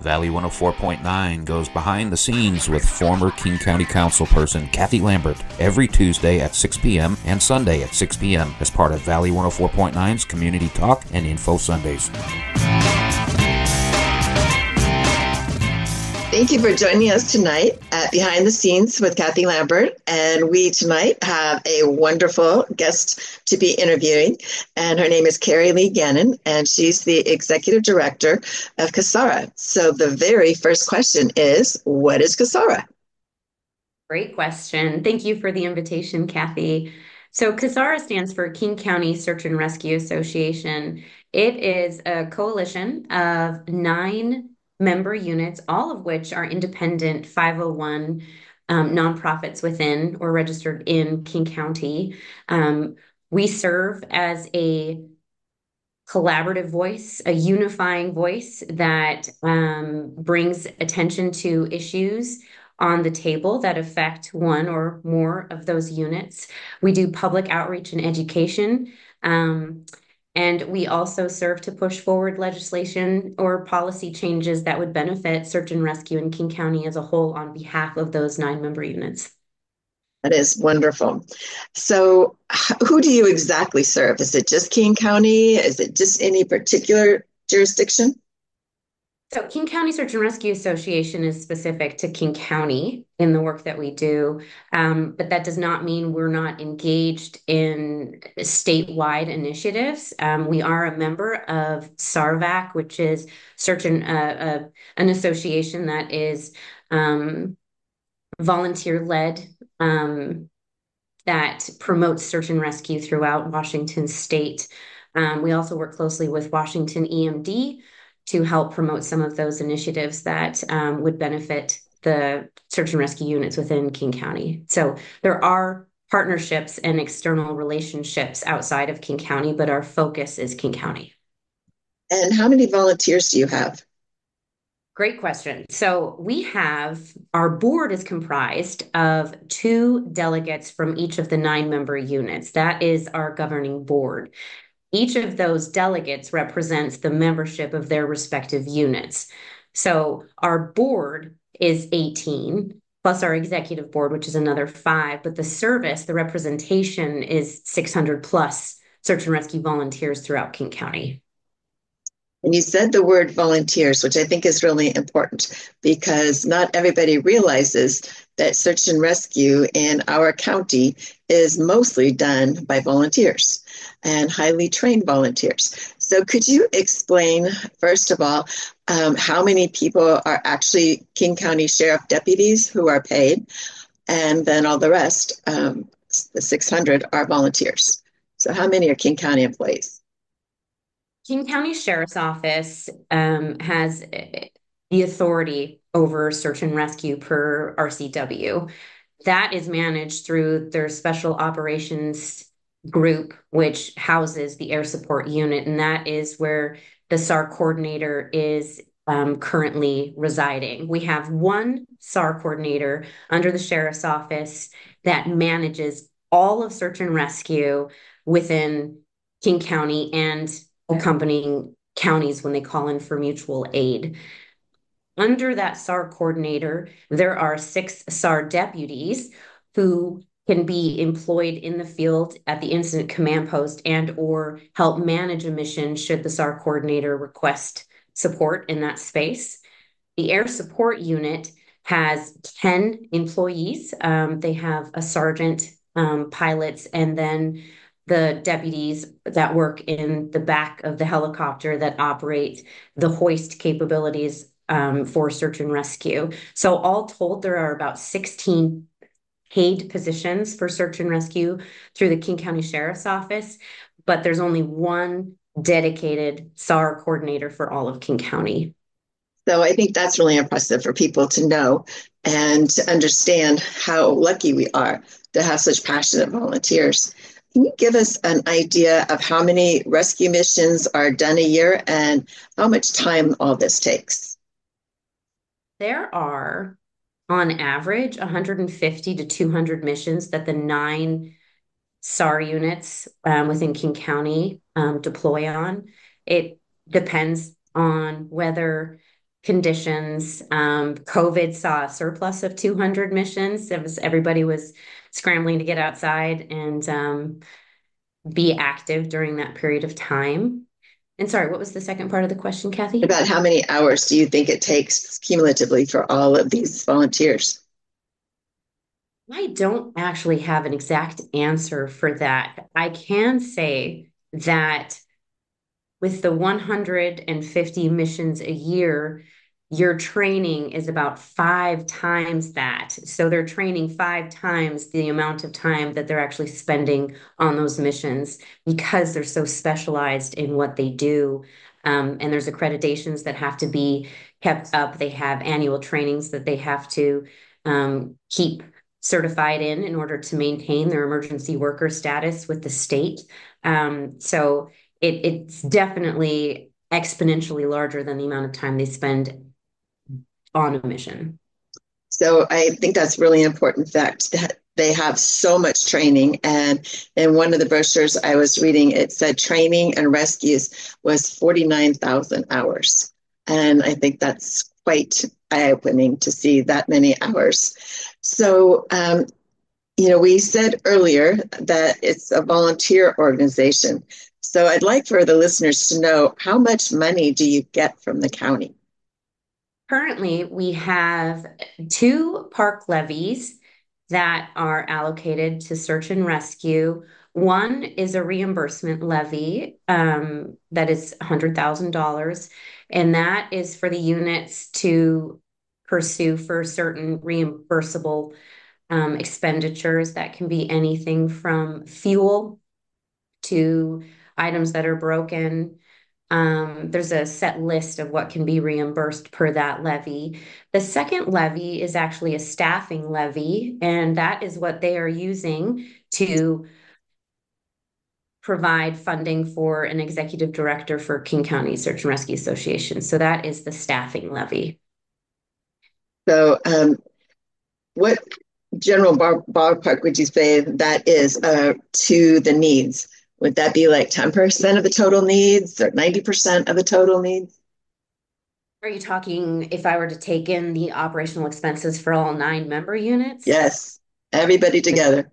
Valley 104.9 goes behind the scenes with former King County Councilperson Kathy Lambert every Tuesday at 6 p.m. and Sunday at 6 p.m. as part of Valley 104.9's Community Talk and Info Sundays. Thank you for joining us tonight at Behind the Scenes with Kathy Lambert. And we tonight have a wonderful guest to be interviewing. And her name is Carrie Lee Gannon, and she's the Executive Director of CASARA. So the very first question is, what is CASARA? Great question. Thank you for the invitation, Kathy. So CASARA stands for King County Search and Rescue Association. It is a coalition of 9 member units, all of which are independent 501 nonprofits within or registered in King County. We serve as a collaborative voice, a unifying voice that brings attention to issues on the table that affect one or more of those units. We do public outreach and education. And we also serve to push forward legislation or policy changes that would benefit search and rescue in King County as a whole on behalf of those 9 member units. That is wonderful. So who do you exactly serve? Is it just King County? Is it just any particular jurisdiction? So King County Search and Rescue Association is specific to King County in the work that we do, but that does not mean we're not engaged in statewide initiatives. We are a member of SARVAC, which is an association that is volunteer-led, that promotes search and rescue throughout Washington state. We also work closely with Washington EMD to help promote some of those initiatives that would benefit the search and rescue units within King County. So there are partnerships and external relationships outside of King County, but our focus is King County. And how many volunteers do you have? Great question. So our board is comprised of 2 delegates from each of the 9 member units. That is our governing board. Each of those delegates represents the membership of their respective units. So our board is 18, plus our executive board, which is another 5, but the representation is 600 plus search and rescue volunteers throughout King County. And you said the word volunteers, which I think is really important because not everybody realizes that search and rescue in our county is mostly done by volunteers and highly trained volunteers. So could you explain, first of all, how many people are actually King County Sheriff deputies who are paid, and then all the rest, the 600, are volunteers. So how many are King County employees? King County Sheriff's Office has the authority over search and rescue per RCW. That is managed through their special operations group, which houses the air support unit, and that is where the SAR coordinator is currently residing. We have one SAR coordinator under the Sheriff's Office that manages all of search and rescue within King County and accompanying counties when they call in for mutual aid. Under that SAR coordinator, there are 6 SAR deputies who can be employed in the field at the incident command post and or help manage a mission should the SAR coordinator request support in that space. The air support unit has 10 employees. They have a sergeant, pilots, and then the deputies that work in the back of the helicopter that operate the hoist capabilities for search and rescue. So all told, there are about 16 paid positions for search and rescue through the King County Sheriff's Office, but there's only one dedicated SAR coordinator for all of King County. So I think that's really impressive for people to know and to understand how lucky we are to have such passionate volunteers. Can you give us an idea of how many rescue missions are done a year and how much time all this takes? There are, on average, 150 to 200 missions that the 9 SAR units within King County deploy on. It depends on whether conditions. COVID saw a surplus of 200 missions. Everybody was scrambling to get outside and be active during that period of time. And sorry, what was the second part of the question, Kathy? About how many hours do you think it takes cumulatively for all of these volunteers? I don't actually have an exact answer for that. I can say that with the 150 missions a year, your training is about 5 times that. So they're training 5 times the amount of time that they're actually spending on those missions because they're so specialized in what they do. And there's accreditations that have to be kept up. They have annual trainings that they have to keep certified in order to maintain their emergency worker status with the state. So it's definitely exponentially larger than the amount of time they spend on a mission. So I think that's really important fact that they have so much training. And in one of the brochures I was reading, it said training and rescues was 49,000 hours. And I think that's quite eye-opening to see that many hours. So, we said earlier that it's a volunteer organization. So I'd like for the listeners to know, how much money do you get from the county? Currently, we have 2 park levies that are allocated to search and rescue. One is a reimbursement levy that is $100,000, and that is for the units to pursue for certain reimbursable expenditures. That can be anything from fuel to items that are broken. There's a set list of what can be reimbursed per that levy. The second levy is actually a staffing levy, and that is what they are using to provide funding for an executive director for King County Search and Rescue Association. So that is the staffing levy. So what general ballpark would you say that is to the needs? Would that be like 10% of the total needs or 90% of the total needs? Are you talking if I were to take in the operational expenses for all 9 member units? Yes, everybody together.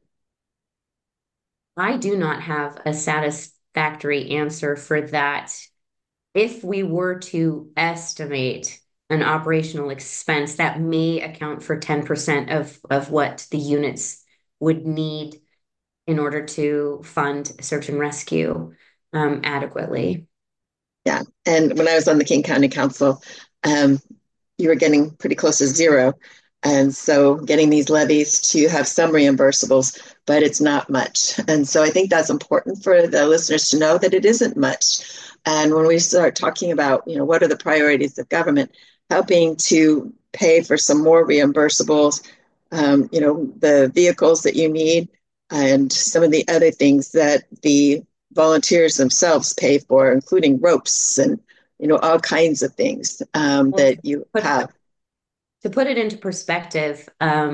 I do not have a satisfactory answer for that. If we were to estimate an operational expense, that may account for 10% of what the units would need in order to fund search and rescue adequately. Yeah, and when I was on the King County Council, you were getting pretty close to zero. And so getting these levies to have some reimbursables, but it's not much. And so I think that's important for the listeners to know that it isn't much. And when we start talking about, what are the priorities of government, helping to pay for some more reimbursables, the vehicles that you need, and some of the other things that the volunteers themselves pay for, including ropes and, all kinds of things that you have. To put it into perspective,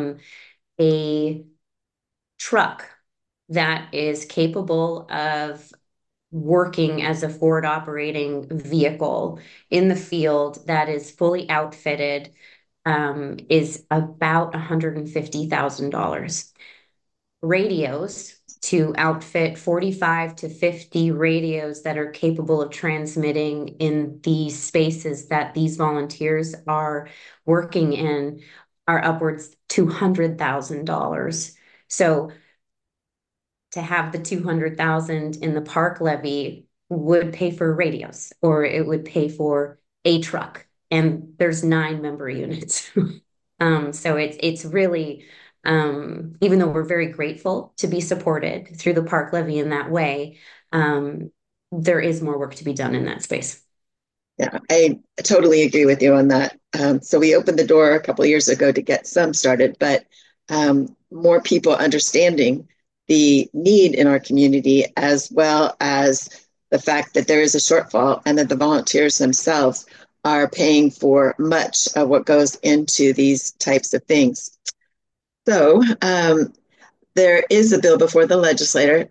a truck that is capable of working as a forward operating vehicle in the field that is fully outfitted is about $150,000. Radios to outfit 45 to 50 radios that are capable of transmitting in the spaces that these volunteers are working in are upwards $200,000. So to have the 200,000 in the park levy would pay for radios, or it would pay for a truck, and there's 9 member units. So it's really even though we're very grateful to be supported through the park levy in that way, there is more work to be done in that space. Yeah, I totally agree with you on that. So we opened the door a couple of years ago to get some started, but more people understanding the need in our community, as well as the fact that there is a shortfall and that the volunteers themselves are paying for much of what goes into these types of things. So there is a bill before the legislature,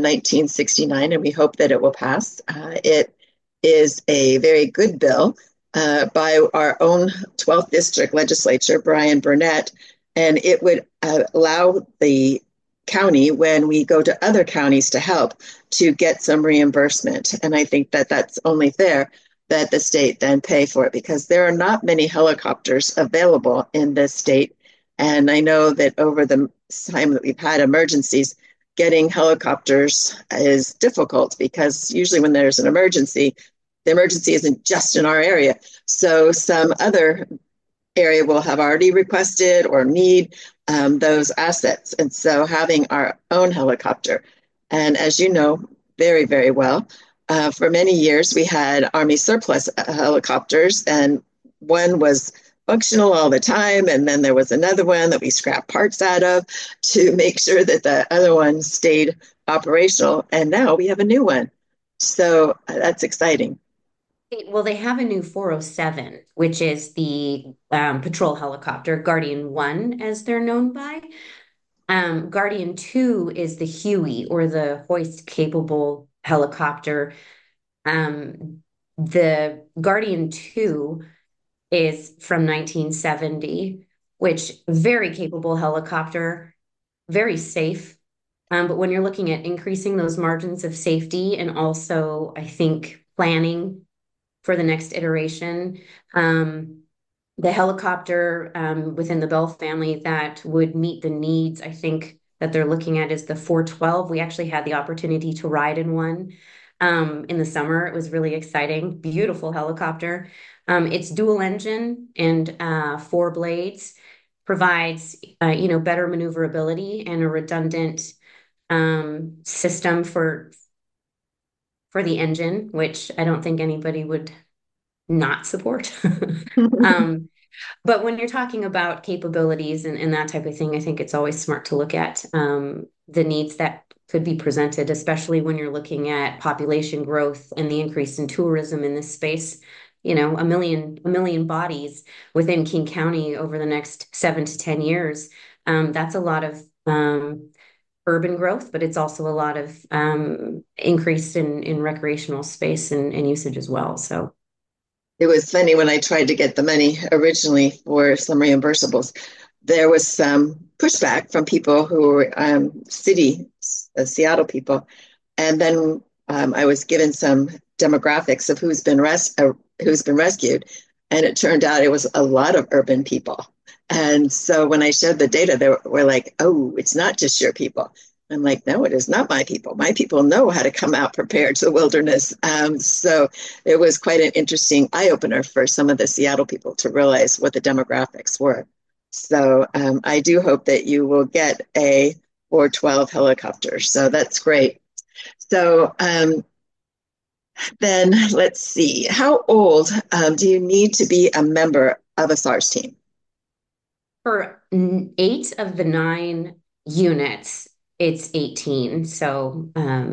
1969, and we hope that it will pass. It is a very good bill. by our own 12th district legislature, Brian Burnett, and it would allow the county, when we go to other counties to help, to get some reimbursement. And I think that that's only fair that the state then pay for it, because there are not many helicopters available in this state. And I know that over the time that we've had emergencies, getting helicopters is difficult, because usually when there's an emergency, the emergency isn't just in our area. So some other area will have already requested or need those assets. And so having our own helicopter, and as you know very, very well, for many years we had Army surplus helicopters, and one was functional all the time, and then there was another one that we scrapped parts out of to make sure that the other one stayed operational, and now we have a new one. So that's exciting. Well, they have a new 407, which is the patrol helicopter, Guardian 1, as they're known by. Guardian 2 is the Huey, or the hoist capable helicopter. The Guardian 2 is from 1970, which very capable helicopter, very safe. But when you're looking at increasing those margins of safety, and also, I think, planning for the next iteration, the helicopter within the Bell family that would meet the needs, I think, that they're looking at is the 412. We actually had the opportunity to ride in one in the summer. It was really exciting, beautiful helicopter. It's dual engine and four blades, provides better maneuverability and a redundant system for the engine, which I don't think anybody would not support. But when you're talking about capabilities and that type of thing, I think it's always smart to look at the needs that could be presented, especially when you're looking at population growth and the increase in tourism in this space. A million bodies within King County over the next 7 to 10 years. That's a lot of urban growth, but it's also a lot of increase in recreational space and usage as well. So it was funny when I tried to get the money originally for some reimbursables. There was some pushback from people who were Seattle people, and then I was given some demographics of who's been rescued, and it turned out it was a lot of urban people. And so when I showed the data, they were like, "Oh, it's not just your people." I'm like, no, it is not my people. My people know how to come out prepared to the wilderness. So it was quite an interesting eye opener for some of the Seattle people to realize what the demographics were. So I do hope that you will get a 412 helicopter. So that's great. So then let's see. How old do you need to be a member of a SARS team? for 8 of the 9 units, it's 18, so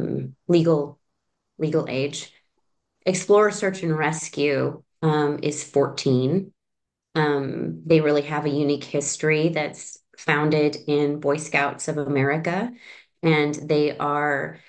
legal age. Explorer Search and Rescue is 14. They really have a unique history that's founded in Boy Scouts of America, and they are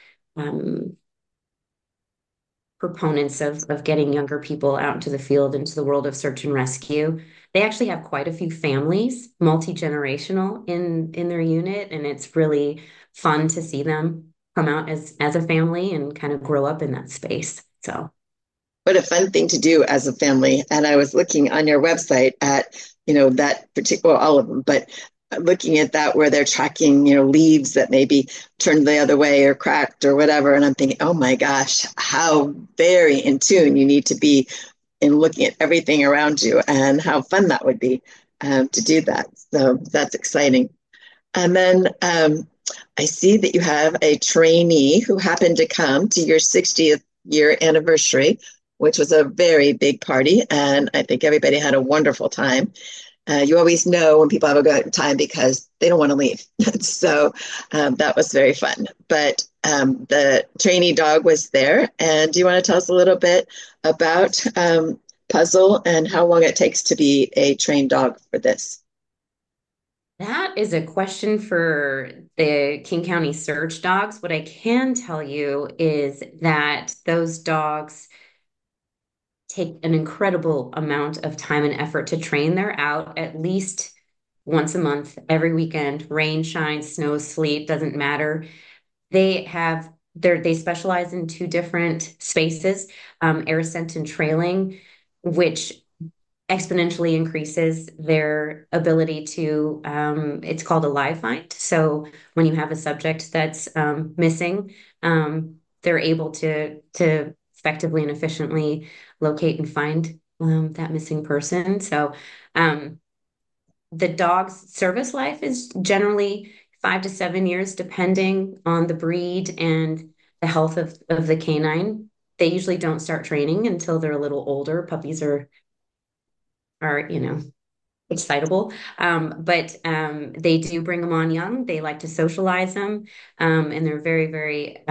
proponents of getting younger people out into the field, into the world of search and rescue. They actually have quite a few families, multi-generational in their unit, and it's really fun to see them come out as a family and kind of grow up in that space. So What a fun thing to do as a family. And I was looking on your website at, that particular, all of them, but looking at that where they're tracking, leaves that maybe turned the other way or cracked or whatever. And I'm thinking, oh my gosh, how very in tune you need to be in looking at everything around you, and how fun that would be to do that. So that's exciting. And then I see that you have a trainee who happened to come to your 60th year anniversary, which was a very big party. And I think everybody had a wonderful time. You always know when people have a good time because they don't want to leave. So that was very fun. But the trainee dog was there. And do you want to tell us a little bit about Puzzle and how long it takes to be a trained dog for this? that is a question for the King County Search dogs. What I can tell you is that those dogs take an incredible amount of time and effort to train. They're out at least once a month, every weekend, rain, shine, snow, sleet, doesn't matter. They specialize in two different spaces, air ascent and trailing, which exponentially increases their ability to, it's called a live find. So when you have a subject that's missing, they're able to effectively and efficiently locate and find that missing person. So the dog's service life is generally 5 to 7 years, depending on the breed and the health of the canine. They usually don't start training until they're a little older. Puppies are excitable. But they do bring them on young. They like to socialize them, and they're very, very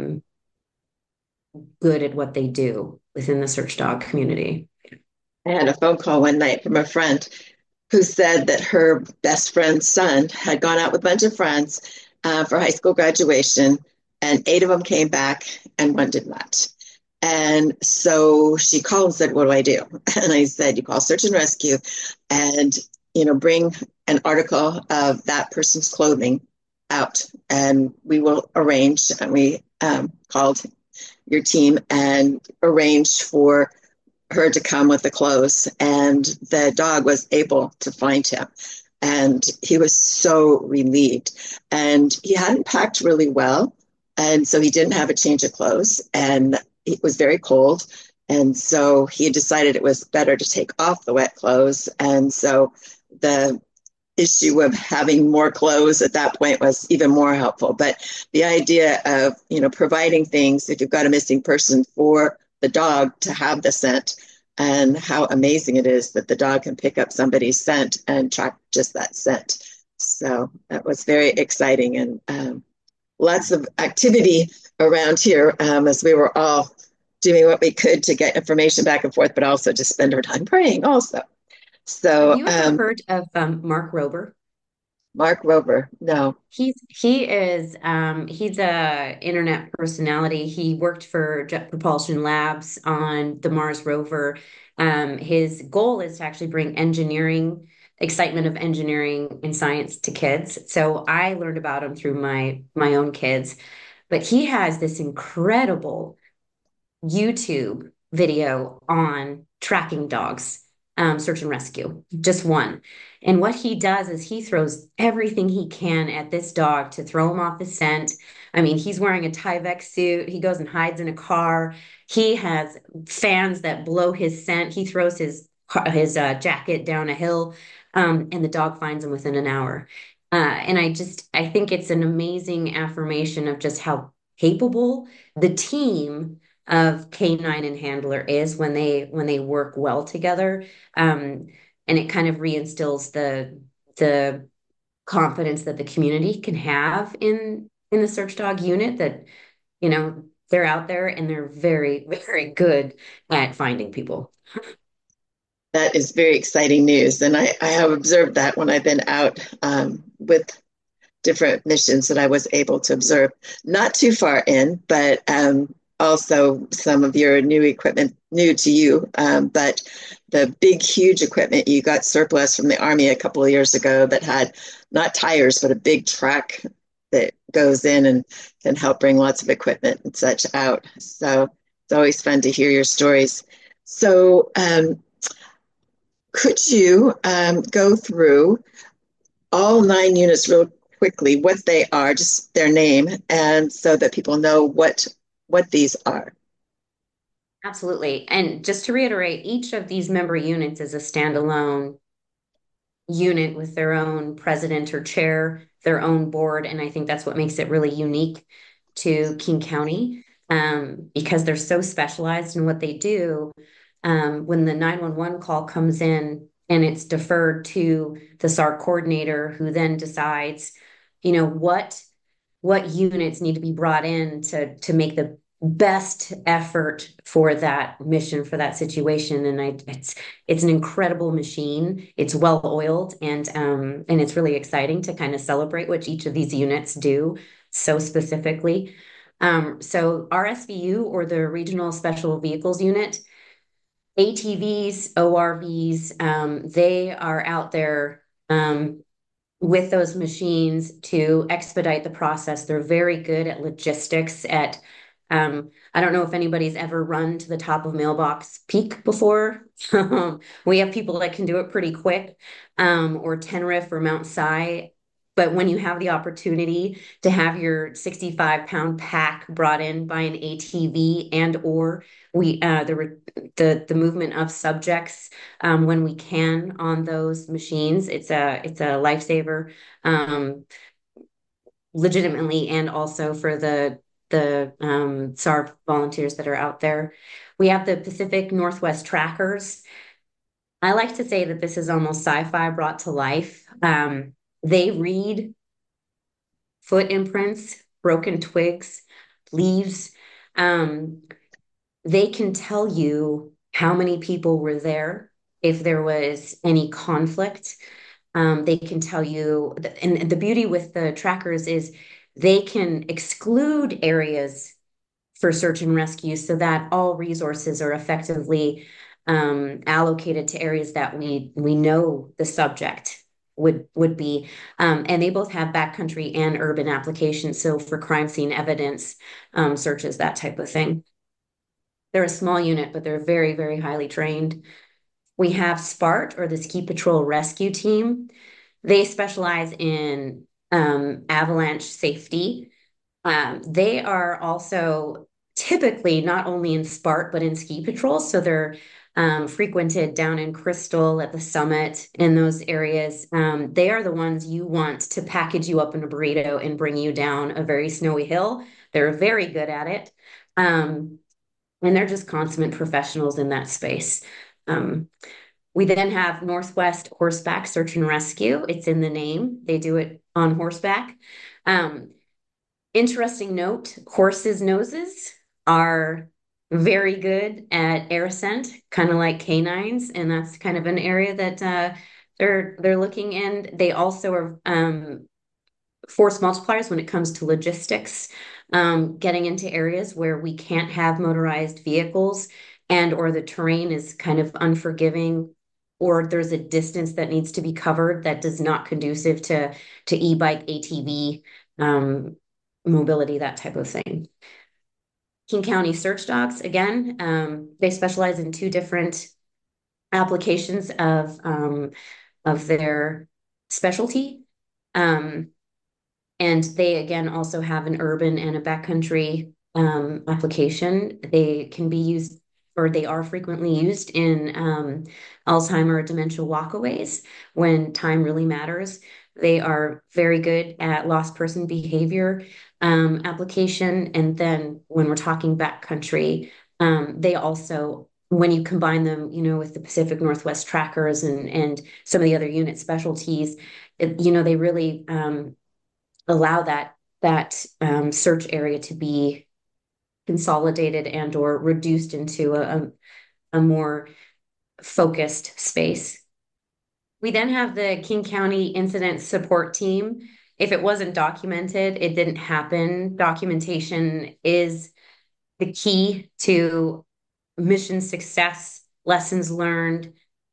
good at what they do within the search dog community. I had a phone call one night from a friend who said that her best friend's son had gone out with a bunch of friends for high school graduation, and 8 of them came back and one did not. And so she called and said, "What do I do?" And I said, "You call search and rescue and, bring an article of that person's clothing out and we will arrange." And we called your team and arranged for her to come with the clothes. And the dog was able to find him. And he was so relieved. And he hadn't packed really well. And so he didn't have a change of clothes. And it was very cold. And so he decided it was better to take off the wet clothes. And so the issue of having more clothes at that point was even more helpful. But the idea of, providing things, if you've got a missing person, for the dog to have the scent, and how amazing it is that the dog can pick up somebody's scent and track just that scent. So that was very exciting, and lots of activity around here as we were all doing what we could to get information back and forth, but also to spend our time praying also. So, have you ever heard of Mark Rober? Mark Rober, no. He's a internet personality. He worked for Jet Propulsion Labs on the Mars rover. His goal is to actually bring excitement of engineering and science to kids. So I learned about him through my own kids. But he has this incredible YouTube video on tracking dogs, search and rescue, just one. And what he does is he throws everything he can at this dog to throw him off the scent. I mean, he's wearing a Tyvek suit. He goes and hides in a car. He has fans that blow his scent. He throws his jacket down a hill, and the dog finds him within an hour. And I think it's an amazing affirmation of just how capable the team of canine and handler is when they work well together. And it kind of reinstills the confidence that the community can have in the search dog unit, that they're out there and they're very, very good at finding people. That is very exciting news. And I have observed that when I've been out with different missions that I was able to observe. Not too far in, but also some of your new equipment, new to you, but the big, huge equipment you got surplus from the Army a couple of years ago that had not tires, but a big truck that goes in and can help bring lots of equipment and such out. So it's always fun to hear your stories. So could you go through all 9 units real quickly, what they are, just their name, and so that people know what these are? Absolutely. And just to reiterate, each of these member units is a standalone unit with their own president or chair, their own board. And I think that's what makes it really unique to King County, because they're so specialized in what they do. When the 911 call comes in and it's deferred to the SAR coordinator, who then decides, what units need to be brought in to make the best effort for that mission, for that situation. And it's an incredible machine. It's well oiled, and it's really exciting to kind of celebrate what each of these units do so specifically. So RSVU, or the Regional Special Vehicles Unit, ATVs, ORVs, they are out there with those machines to expedite the process. They're very good at logistics. I don't know if anybody's ever run to the top of Mailbox Peak before. We have people that can do it pretty quick, or Tenerife or Mount Si. But when you have the opportunity to have your 65-pound pack brought in by an ATV and or the movement of subjects when we can on those machines, it's a lifesaver, legitimately, and also for the SARB volunteers that are out there. We have the Pacific Northwest Trackers. I like to say that this is almost sci-fi brought to life. They read foot imprints, broken twigs, leaves. Um, they can tell you how many people were there, if there was any conflict. They can tell you, and the beauty with the trackers is they can exclude areas for search and rescue so that all resources are effectively allocated to areas that we know the subject would be. And they both have backcountry and urban applications. So for crime scene evidence searches, that type of thing. They're a small unit, but they're very, very highly trained. We have SPART, or the Ski Patrol Rescue Team. They specialize in avalanche safety. They are also typically not only in SPART, but in ski patrol. So they're frequented down in Crystal at the summit in those areas. They are the ones you want to package you up in a burrito and bring you down a very snowy hill. They're very good at it. And they're just consummate professionals in that space. Um, we then have Northwest Horseback Search and Rescue. It's in the name. They do it on horseback. Um, Interesting note, horses' noses are very good at air scent, kind of like canines, and that's kind of an area that they're looking in. They also are force multipliers when it comes to logistics, getting into areas where we can't have motorized vehicles and or the terrain is kind of unforgiving, or there's a distance that needs to be covered that is not conducive to e-bike, ATV, mobility, that type of thing. King County Search Dogs, again, they specialize in two different applications of their specialty. And they, again, also have an urban and a backcountry application. They can be used, or they are frequently used in Alzheimer or dementia walkaways when time really matters. They are very good at lost person behavior application. And then when we're talking backcountry, they also, when you combine them, with the Pacific Northwest Trackers and some of the other unit specialties, they really allow that search area to be consolidated and or reduced into a more focused space. We then have the King County Incident Support Team. If it wasn't documented, it didn't happen. Documentation is the key to mission success, lessons learned,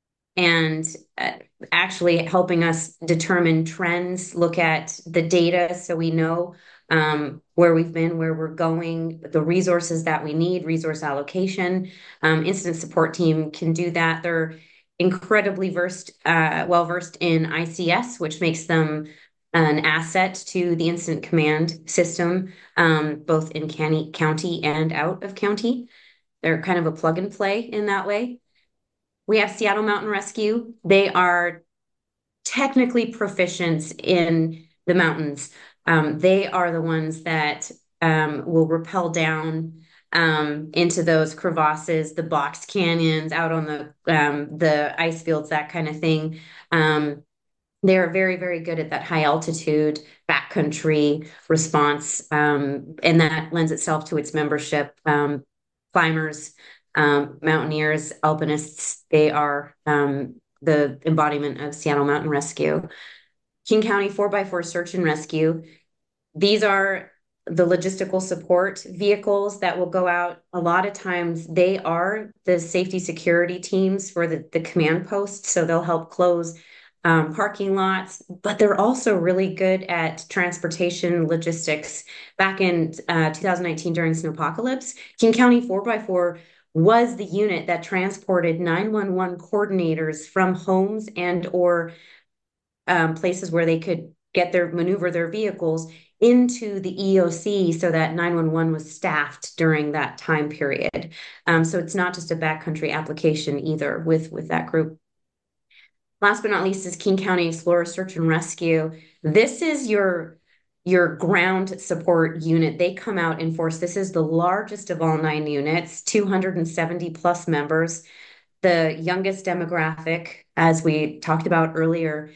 and actually helping us determine trends, look at the data so we know where we've been, where we're going, the resources that we need, resource allocation. Incident support team can do that. They're incredibly well versed in ICS, which makes them an asset to the incident command system, both in county and out of county. They're kind of a plug and play in that way. We have Seattle Mountain Rescue. They are technically proficient in the mountains. They are the ones that will rappel down into those crevasses, the box canyons, out on the ice fields, that kind of thing. They're very, very good at that high altitude backcountry response, and that lends itself to its membership. Climbers, mountaineers, alpinists, they are the embodiment of Seattle Mountain Rescue. King County 4x4 Search and Rescue. These are the logistical support vehicles that will go out. A lot of times they are the safety security teams for the command post. So they'll help close parking lots, but they're also really good at transportation logistics. Back in 2019 during Snowpocalypse, King County 4x4 was the unit that transported 911 coordinators from homes and or places where they could maneuver their vehicles into the EOC so that 911 was staffed during that time period. So it's not just a backcountry application either with that group. Last but not least is King County Explorer Search and Rescue. This is your ground support unit. They come out in force. This is the largest of all 9 units, 270 plus members, the youngest demographic, as we talked about earlier.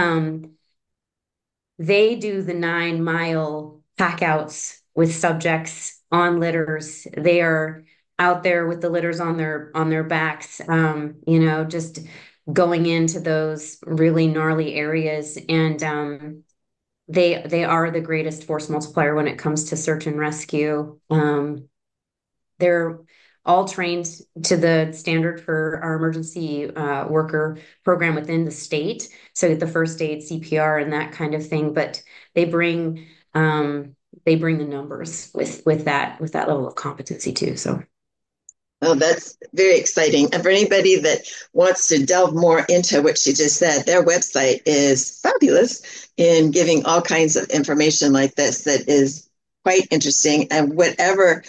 They do the 9-mile packouts with subjects on litters. They are out there with the litters on their backs, just going into those really gnarly areas. And they are the greatest force multiplier when it comes to search and rescue. They're all trained to the standard for our emergency worker program within the state. So the first aid, CPR, and that kind of thing. But they bring the numbers with that level of competency too. So. Oh, that's very exciting. And for anybody that wants to delve more into what she just said, their website is fabulous in giving all kinds of information like this that is quite interesting. And whatever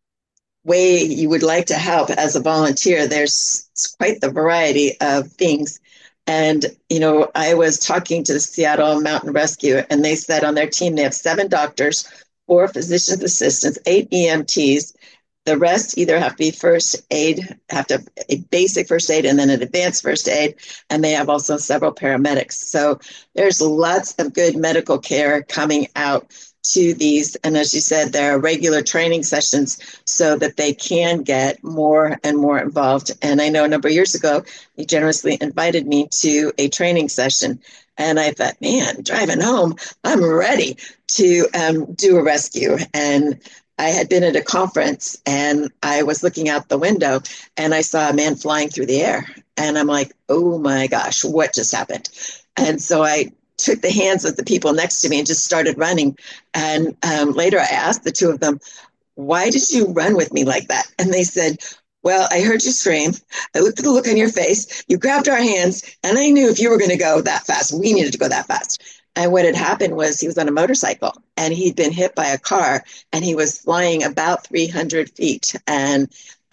way you would like to help as a volunteer, there's quite the variety of things. And, I was talking to the Seattle Mountain Rescue, and they said on their team they have 7 doctors, 4 physician's assistants, 8 EMTs. The rest either have to be first aid, have to have a basic first aid and then an advanced first aid. And they have also several paramedics. So there's lots of good medical care coming out to these. And as you said, there are regular training sessions so that they can get more and more involved. And I know a number of years ago, you generously invited me to a training session. And I thought, man, driving home, I'm ready to do a rescue. And I had been at a conference and I was looking out the window and I saw a man flying through the air. And I'm like, oh my gosh, what just happened? And so I took the hands of the people next to me and just started running. And later I asked the 2 of them, why did you run with me like that? And they said, well, I heard you scream. I looked at the look on your face. You grabbed our hands and I knew if you were going to go that fast, we needed to go that fast. And what had happened was he was on a motorcycle and he'd been hit by a car and he was flying about 300 feet. And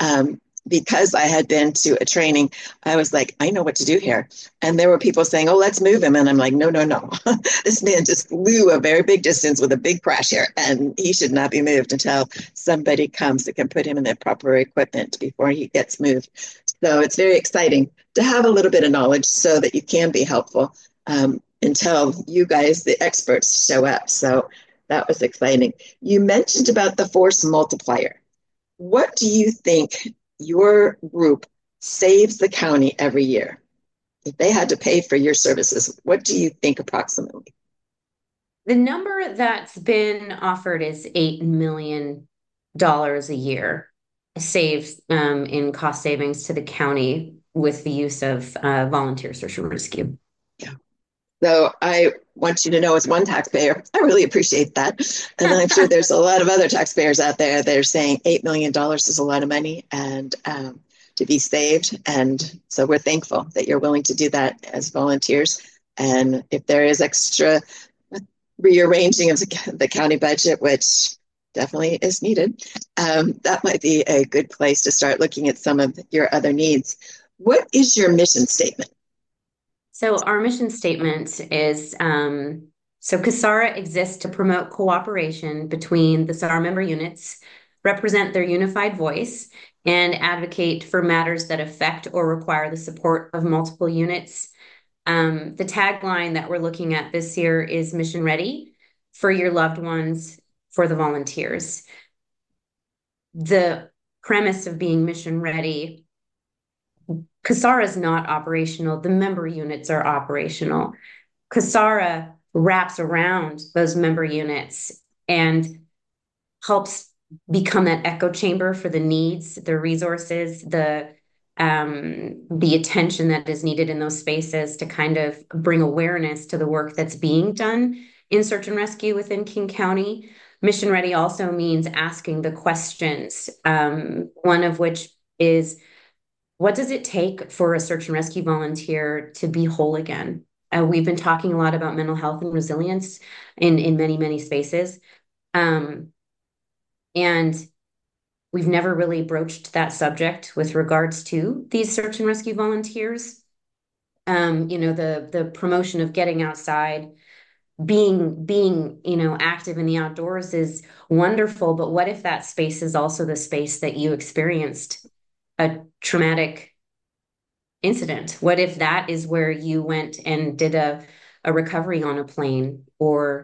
because I had been to a training, I was like, I know what to do here. And there were people saying, oh, let's move him. And I'm like, no. This man just flew a very big distance with a big crash here and he should not be moved until somebody comes that can put him in the proper equipment before he gets moved. So it's very exciting to have a little bit of knowledge so that you can be helpful. Until you guys, the experts, show up. So that was exciting. You mentioned about the force multiplier. What do you think your group saves the county every year? If they had to pay for your services, what do you think approximately? The number that's been offered is $8 million a year saved in cost savings to the county with the use of volunteer search and rescue. Yeah. So I want you to know, as one taxpayer, I really appreciate that. And I'm sure there's a lot of other taxpayers out there that are saying $8 million is a lot of money and to be saved. And so we're thankful that you're willing to do that as volunteers. And if there is extra rearranging of the county budget, which definitely is needed, that might be a good place to start looking at some of your other needs. What is your mission statement? So our mission statement is, so CASARA exists to promote cooperation between the SAR member units, represent their unified voice, and advocate for matters that affect or require the support of multiple units. The tagline that we're looking at this year is mission ready for your loved ones, for the volunteers. The premise of being mission ready, CASARA is not operational. The member units are operational. CASARA wraps around those member units and helps become that echo chamber for the needs, the resources, the attention that is needed in those spaces to kind of bring awareness to the work that's being done in search and rescue within King County. Mission ready also means asking the questions, one of which is, what does it take for a search and rescue volunteer to be whole again? We've been talking a lot about mental health and resilience in many, many spaces. And we've never really broached that subject with regards to these search and rescue volunteers. The promotion of getting outside, being active in the outdoors is wonderful, but what if that space is also the space that you experienced a traumatic incident? What if that is where you went and did a recovery on a plane, or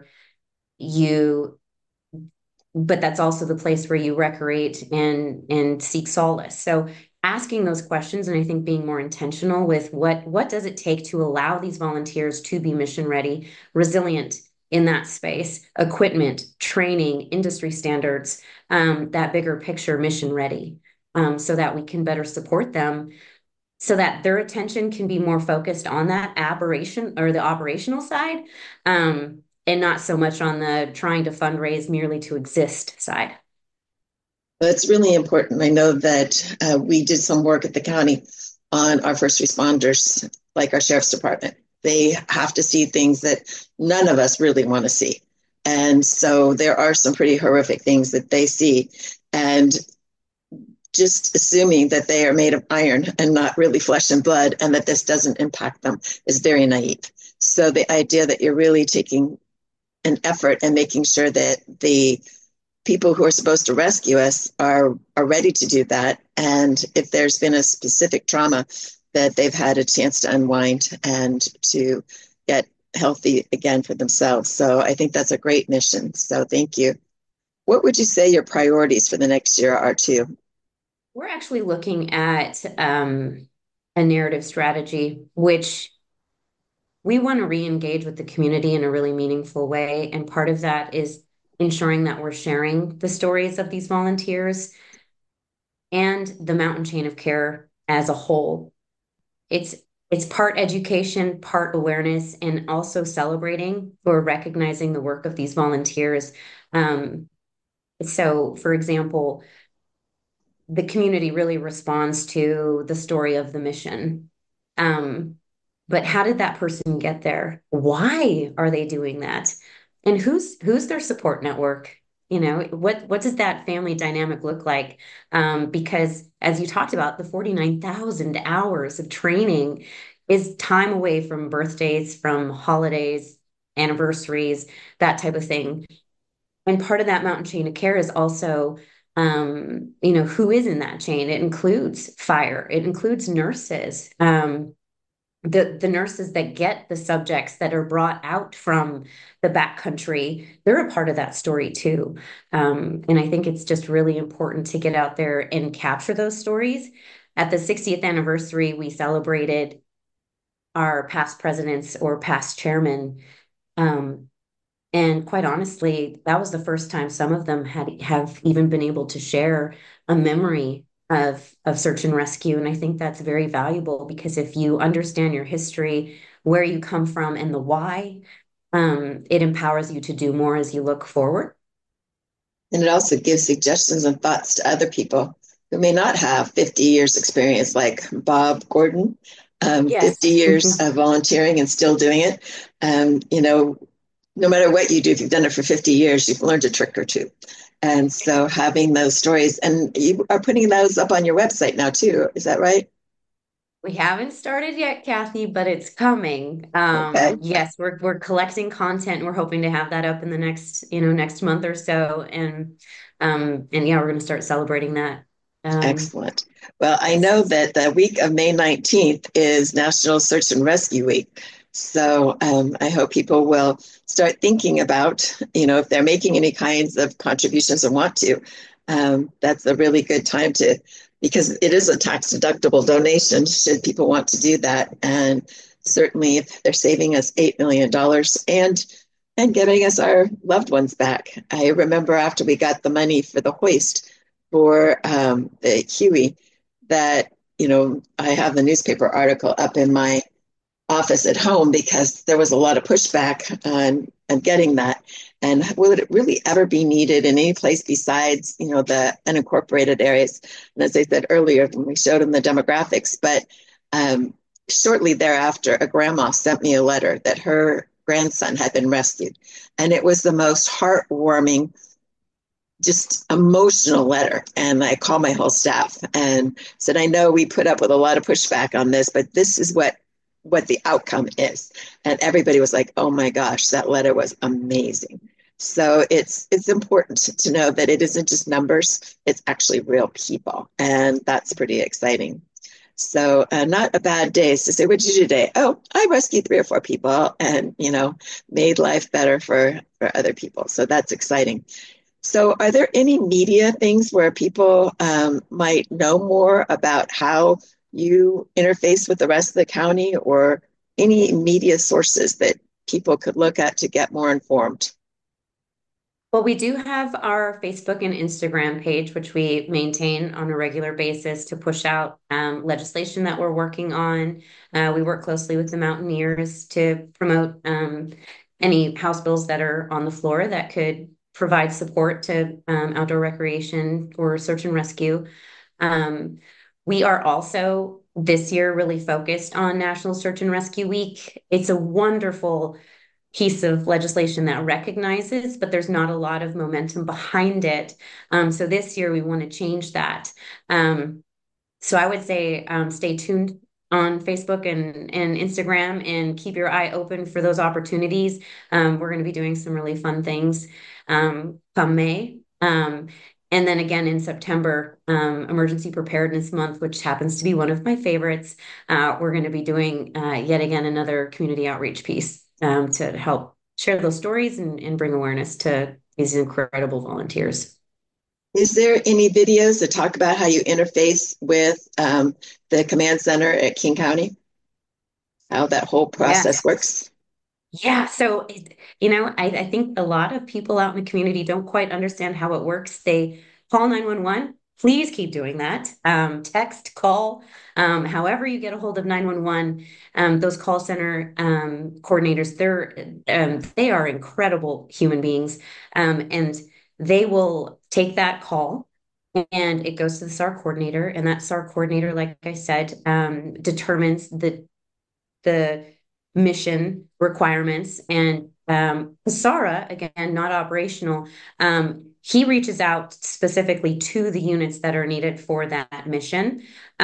you but that's also the place where you recreate and seek solace. So asking those questions, and I think being more intentional with what does it take to allow these volunteers to be mission ready, resilient in that space, equipment, training, industry standards, that bigger picture mission ready, so that we can better support them, so that their attention can be more focused on that aberration or the operational side, and not so much on the trying to fundraise merely to exist side. Well, it's really important. I know that we did some work at the county on our first responders, like our sheriff's department. They have to see things that none of us really want to see. And so there are some pretty horrific things that they see. And just assuming that they are made of iron and not really flesh and blood, and that this doesn't impact them, is very naive. So the idea that you're really taking an effort and making sure that the people who are supposed to rescue us are ready to do that. And if there's been a specific trauma, that they've had a chance to unwind and to get healthy again for themselves. So I think that's a great mission. So thank you. What would you say your priorities for the next year are too? We're actually looking at a narrative strategy, which we want to re-engage with the community in a really meaningful way. And part of that is ensuring that we're sharing the stories of these volunteers and the mountain chain of care as a whole. It's part education, part awareness, and also celebrating or recognizing the work of these volunteers. So, for example, the community really responds to the story of the mission. But how did that person get there? Why are they doing that? And who's their support network? What does that family dynamic look like? Because as you talked about, the 49,000 hours of training is time away from birthdays, from holidays, anniversaries, that type of thing. And part of that mountain chain of care is also, who is in that chain. It includes fire, it includes nurses, the nurses that get the subjects that are brought out from the backcountry. They're a part of that story too. And I think it's just really important to get out there and capture those stories. At the 60th anniversary, we celebrated our past presidents or past chairmen. And quite honestly, that was the first time some of them have even been able to share a memory of search and rescue. And I think that's very valuable, because if you understand your history, where you come from, and the why, it empowers you to do more as you look forward. And it also gives suggestions and thoughts to other people who may not have 50 years experience, like Bob Gordon, Yes. 50 years of volunteering and still doing it. No matter what you do, if you've done it for 50 years, you've learned a trick or two. And so having those stories, and you are putting those up on your website now too, is that right? We haven't started yet, Kathy, but it's coming. Okay. Yes, we're collecting content. We're hoping to have that up in the next month or so, and yeah, we're going to start celebrating that. Excellent. Well, I know that the week of May 19th is National Search and Rescue Week. So I hope people will start thinking about, if they're making any kinds of contributions and want to, that's a really good time to, because it is a tax deductible donation should people want to do that. And certainly if they're saving us $8 million and and getting us our loved ones back. I remember after we got the money for the hoist for the Huey that, I have the newspaper article up in my office at home because there was a lot of pushback on getting that. And would it really ever be needed in any place besides, the unincorporated areas? And as I said earlier, when we showed them the demographics, but shortly thereafter, a grandma sent me a letter that her grandson had been rescued. And it was the most heartwarming, just emotional letter. And I called my whole staff and said, I know we put up with a lot of pushback on this, but this is what the outcome is. And everybody was like, oh my gosh, that letter was amazing. So it's important to know that it isn't just numbers, it's actually real people. And that's pretty exciting. So not a bad day to say, what did you do today? Oh, I rescued 3 or 4 people and, made life better for other people. So that's exciting. So are there any media things where people might know more about how you interface with the rest of the county, or any media sources that people could look at to get more informed? Well, we do have our Facebook and Instagram page, which we maintain on a regular basis to push out legislation that we're working on. We work closely with the Mountaineers to promote any House bills that are on the floor that could provide support to outdoor recreation or search and rescue. We are also this year really focused on National Search and Rescue Week. It's a wonderful piece of legislation that recognizes, but there's not a lot of momentum behind it. So this year we want to change that. So I would say stay tuned on Facebook and Instagram and keep your eye open for those opportunities. We're going to be doing some really fun things come May. And then again in September, Emergency Preparedness Month, which happens to be one of my favorites, we're going to be doing yet again another community outreach piece to help share those stories and bring awareness to these incredible volunteers. Is there any videos that talk about how you interface with the command center at King County? How that whole process works? Yeah, so I think a lot of people out in the community don't quite understand how it works. They call 911. Please keep doing that. Text, call, however you get a hold of 911. Those call center coordinators, they are incredible human beings, and they will take that call and it goes to the SAR coordinator, and that SAR coordinator, like I said, determines the mission requirements. And Sarah, again, not operational, he reaches out specifically to the units that are needed for that mission.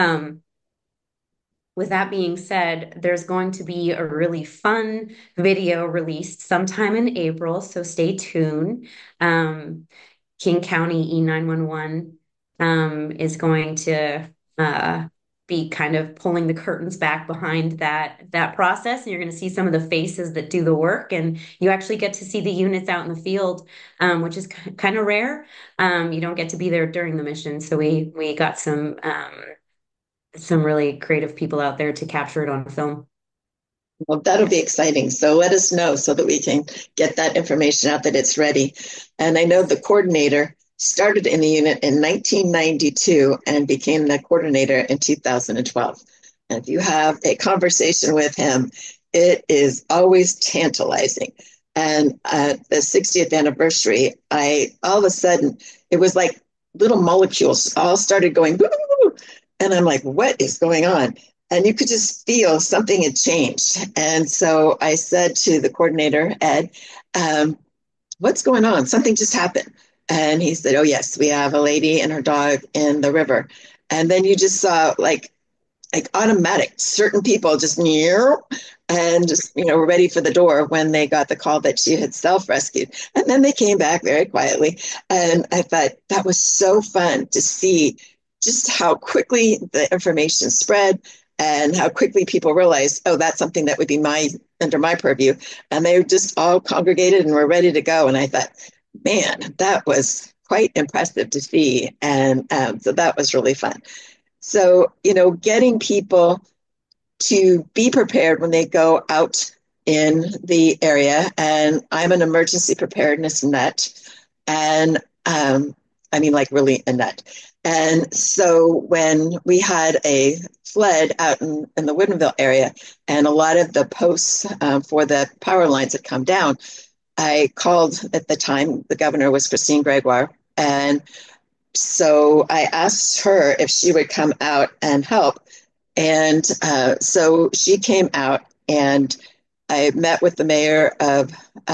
With that being said, there's going to be a really fun video released sometime in April, so stay tuned. King County E911 is going to be kind of pulling the curtains back behind that process, and you're going to see some of the faces that do the work, and you actually get to see the units out in the field, which is kind of rare. You don't get to be there during the mission, so we got some really creative people out there to capture it on film. Well, that'll be exciting. So let us know so that we can get that information out that it's ready. And I know the coordinator started in the unit in 1992 and became the coordinator in 2012. And if you have a conversation with him, it is always tantalizing. And at the 60th anniversary, all of a sudden, it was like little molecules all started going, woo, and I'm like, what is going on? And you could just feel something had changed. And so I said to the coordinator, Ed, what's going on? Something just happened. And he said, oh, yes, we have a lady and her dog in the river. And then you just saw like automatic, certain people just and just, were ready for the door when they got the call that she had self-rescued. And then they came back very quietly. And I thought that was so fun to see just how quickly the information spread and how quickly people realized, oh, that's something that would be under my purview. And they just all congregated and were ready to go. And I thought, man, that was quite impressive to see. And so that was really fun. So, getting people to be prepared when they go out in the area, and I'm an emergency preparedness nut. And I mean, like really a nut. And so when we had a flood out in the Woodinville area, and a lot of the posts for the power lines had come down, I called at the time, the governor was Christine Gregoire. And so I asked her if she would come out and help. And so she came out, and I met with the mayor of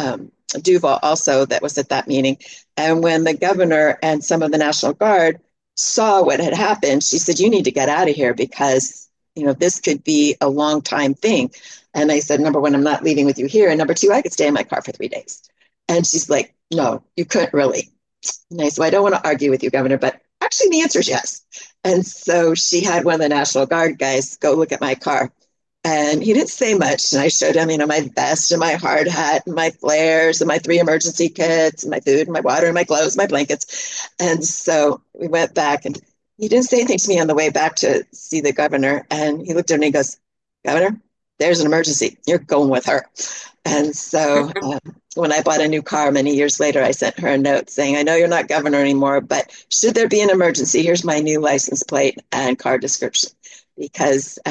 Duval also, that was at that meeting. And when the governor and some of the National Guard saw what had happened, she said, "You need to get out of here because, this could be a long time thing." And I said, "Number one, I'm not leaving with you here. And number two, I could stay in my car for 3 days." And she's like, "No, you couldn't really." And I said, "Well, I don't want to argue with you, Governor, but actually the answer is yes." And so she had one of the National Guard guys go look at my car. And he didn't say much. And I showed him, my vest and my hard hat and my flares and my 3 emergency kits and my food and my water and my clothes, my blankets. And so we went back, and he didn't say anything to me on the way back to see the governor. And he looked at me and he goes, "Governor, there's an emergency. You're going with her." And so when I bought a new car many years later, I sent her a note saying, "I know you're not governor anymore, but should there be an emergency, here's my new license plate and car description." Because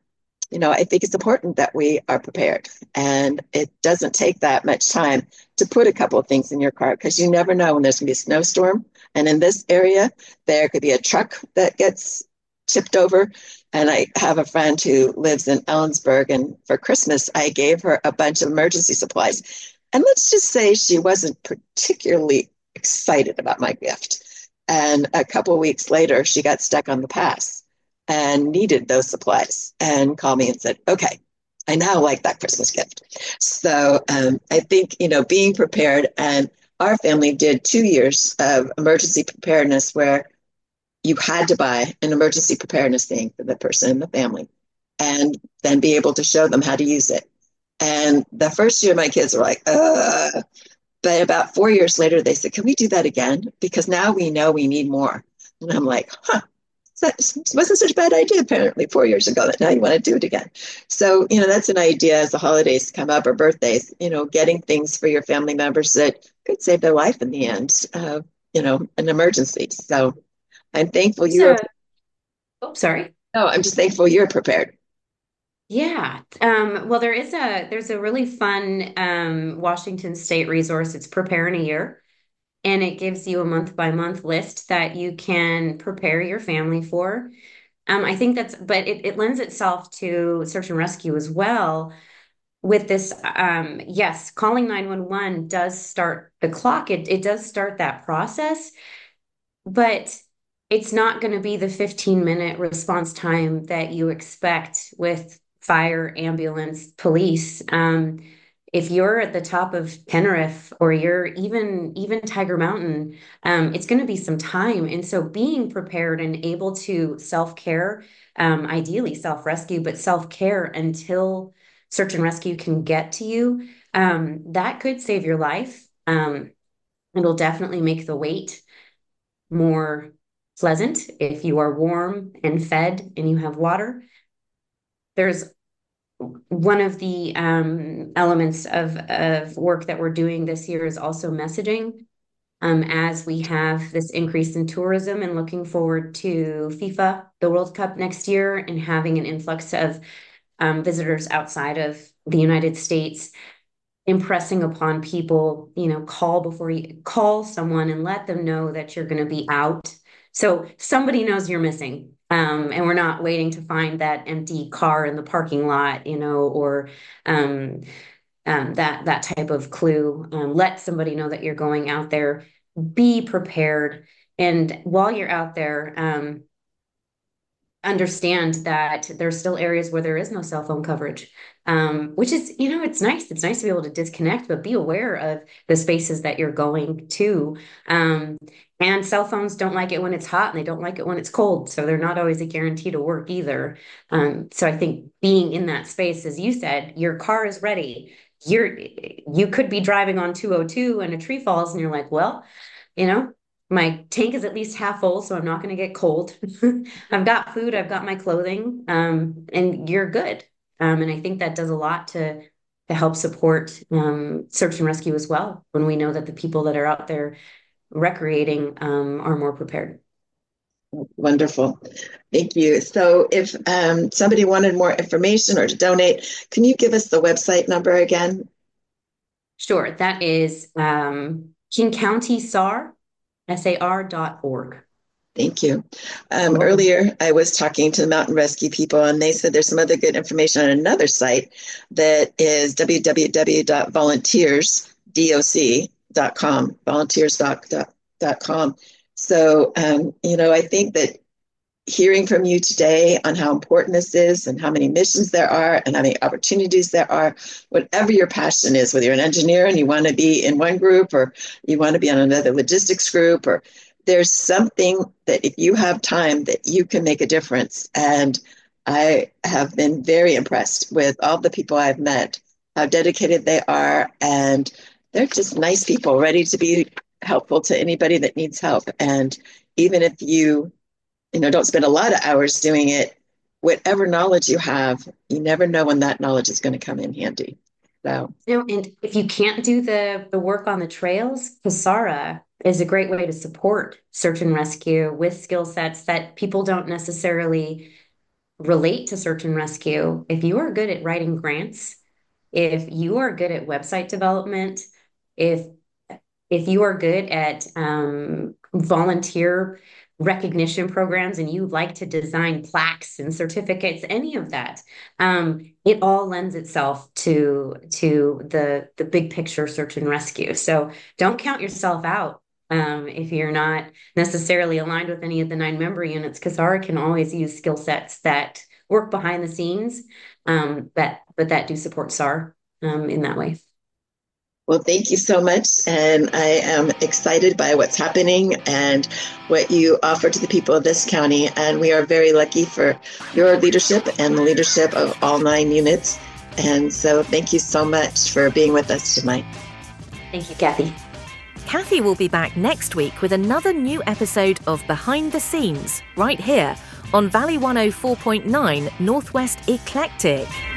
I think it's important that we are prepared, and it doesn't take that much time to put a couple of things in your car, because you never know when there's going to be a snowstorm. And in this area, there could be a truck that gets tipped over. And I have a friend who lives in Ellensburg, and for Christmas, I gave her a bunch of emergency supplies. And let's just say she wasn't particularly excited about my gift. And a couple of weeks later, she got stuck on the pass and needed those supplies and called me and said, "Okay, I now like that Christmas gift." So I think, being prepared, and our family did 2 years of emergency preparedness where you had to buy an emergency preparedness thing for the person in the family and then be able to show them how to use it. And the first year, my kids were like, "Ugh." But about 4 years later, they said, "Can we do that again? Because now we know we need more." And I'm like, huh. That wasn't such a bad idea, apparently, 4 years ago, that now you want to do it again. So, that's an idea as the holidays come up, or birthdays, getting things for your family members that could save their life in the end, an emergency. So I'm thankful you're, Oh, sorry. no, I'm just thankful you're prepared. Yeah. Well, there's a really fun Washington State resource. It's Prepare in a Year, and it gives you a month by month list that you can prepare your family for. I think but it lends itself to search and rescue as well. With this, yes, calling 911 does start the clock. It does start that process, but it's not going to be the 15-minute response time that you expect with fire, ambulance, police. If you're at the top of Penrith, or you're even Tiger Mountain, it's going to be some time. And so being prepared and able to self-care, ideally self-rescue, but self-care until search and rescue can get to you, that could save your life. It'll definitely make the wait more pleasant if you are warm and fed and you have water. There's one of the elements of work that we're doing this year is also messaging. As we have this increase in tourism and looking forward to FIFA, the World Cup next year, and having an influx of visitors outside of the United States, impressing upon people, call before you call someone and let them know that you're going to be out. So somebody knows you're missing. And we're not waiting to find that empty car in the parking lot, or that type of clue. Let somebody know that you're going out there. Be prepared. And while you're out there, understand that there's still areas where there is no cell phone coverage, which is, it's nice. It's nice to be able to disconnect, but be aware of the spaces that you're going to. And cell phones don't like it when it's hot, and they don't like it when it's cold. So they're not always a guarantee to work either. So I think being in that space, as you said, your car is ready. You could be driving on 202 and a tree falls, and you're like, well, my tank is at least half full, so I'm not going to get cold. I've got food, I've got my clothing, and you're good. And I think that does a lot to help support search and rescue as well, when we know that the people that are out there recreating are more prepared. Wonderful. Thank you. So if somebody wanted more information or to donate, can you give us the website number again? Sure. That is KingCountySAR.org. Thank you. Earlier, I was talking to the mountain rescue people, and they said there's some other good information on another site that is www.volunteersdoc.com, volunteersdoc.com. So, I think that hearing from you today on how important this is and how many missions there are and how many opportunities there are, whatever your passion is, whether you're an engineer and you want to be in one group or you want to be on another logistics group, or there's something that if you have time that you can make a difference. And I have been very impressed with all the people I've met, how dedicated they are, and they're just nice people ready to be helpful to anybody that needs help. And even if you don't spend a lot of hours doing it, whatever knowledge you have, you never know when that knowledge is going to come in handy. So, and if you can't do the work on the trails, CASARA is a great way to support search and rescue with skill sets that people don't necessarily relate to search and rescue. If you are good at writing grants, if you are good at website development, if you are good at volunteer recognition programs and you like to design plaques and certificates, any of that, it all lends itself to the big picture search and rescue. So don't count yourself out if you're not necessarily aligned with any of the 9 member units. CASARA can always use skill sets that work behind the scenes, but that do support SAR in that way. Well, thank you so much. And I am excited by what's happening and what you offer to the people of this county. And we are very lucky for your leadership and the leadership of all 9 units. And so thank you so much for being with us tonight. Thank you, Kathy. Kathy will be back next week with another new episode of Behind the Scenes, right here on Valley 104.9 Northwest Eclectic.